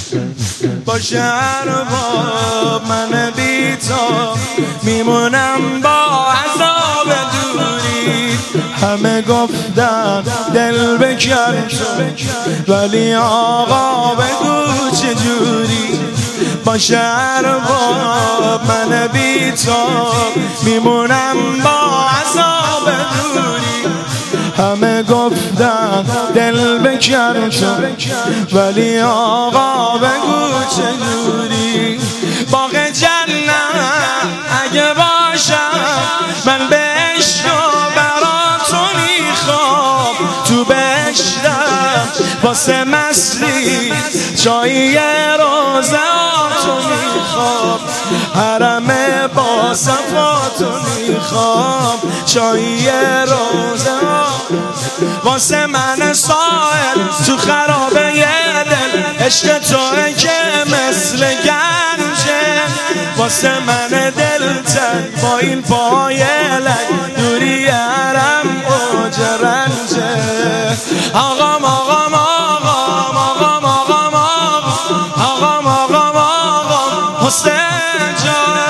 با شهر با من بی‌تاب میمونم با عذاب دوری. همه گفتن دل بکن ولی آقا بگو چجوری. با شهر با من بی‌تاب میمونم با عذاب دوری. همه گفتن دل بکن ولی آقا بگو چجوری. باغ جنت اگه باشم من به عشق و برا تو میخوام. تو بهشتم واسه مستی چایی روزه تو میخوام. حرم با صفاتو میخوام چایی روزه واسه من سائل تو خرابه دل. عشق توه که مثل گنجه واسه من دل تن با این پای لنگ دوری حرم اوج رنجه. آقام آقام آقام آقام آقام آقام آقام آقام حسین جان.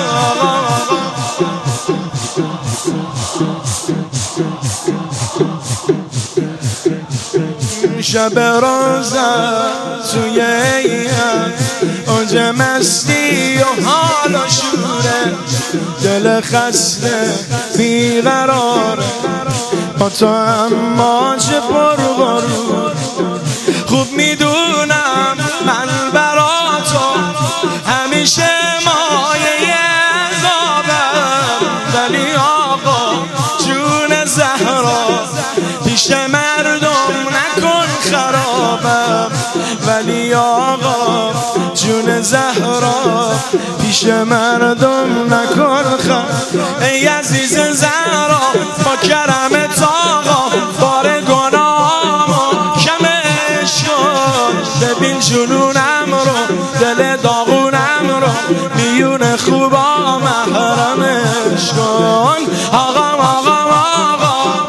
شب روزه توی ایام اوج مستی و حال و شوره. دل خسته بیقراره با تو اما چه پربارون. خوب میدونم من برا تو همیشه مایه عذابم. ولی آقا جون زهرا پیش مردم نکن خرابم. ولی آقا جون زهرا پیش مردم نکن خرابم. ای عزیز زهرا با کرمت آقا بار گناهامو کمش کن. ببین جنونم رو دل داغونم رو میون خوبا محرمش کن. آقام آقام آقام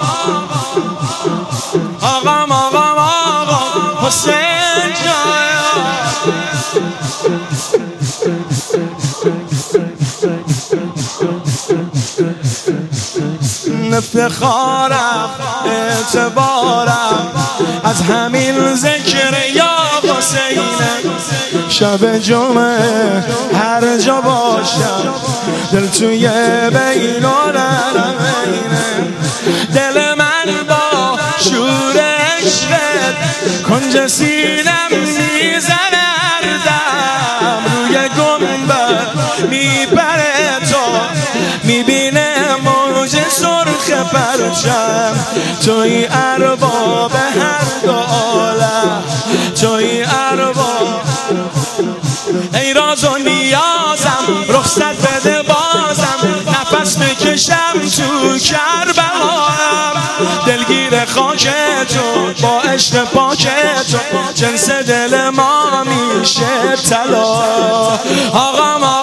آقام آقام آقام حسین جان. افتخارم اعتبارم از همین ذکر یا حسینه. شب جمعه هر جا باشم دل توی بین الحرمینه. دل من با شور عشقت کنج سینم میزنه هر دم. روی گنبد میبره تو میبینه موج سرخ پرچم. توی ارباب هر دو عالم توی ارباب. ای راز و نیازم رخصت بده بازم نفس بکشم تو کربلام. دلگیر خاک تو با عشق پاک تو جنس دل ما میشه طلا. آقا